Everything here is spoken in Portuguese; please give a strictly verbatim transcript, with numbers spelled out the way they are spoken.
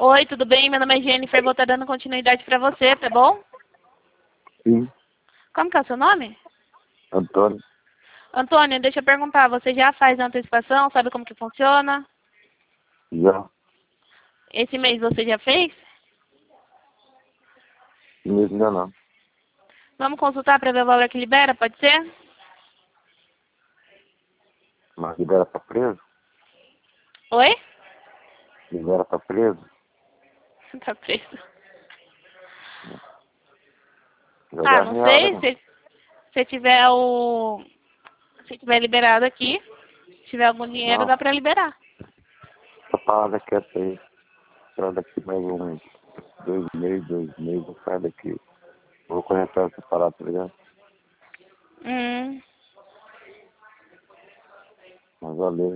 Oi, tudo bem? Meu nome é Jennifer, vou estar dando continuidade pra você, tá bom? Sim, Como que é o seu nome? Antônio. Antônio, deixa eu perguntar, você já faz a antecipação? Sabe como que funciona? Já. Esse mês você já fez? Mesmo ainda não. Vamos consultar para ver o valor que libera, pode ser? Mas libera pra preso? Oi? Libera pra preso? Tá preso. Ah, Jogar não real, sei, né? se, se tiver o... Se tiver liberado aqui, se tiver algum dinheiro, Não, dá pra liberar. essa parada quieta aí. Só daqui mais um, dois meses, dois meses, eu saio daqui. Vou correr atrás dessa parada, tá ligado? Hum... Mas valeu.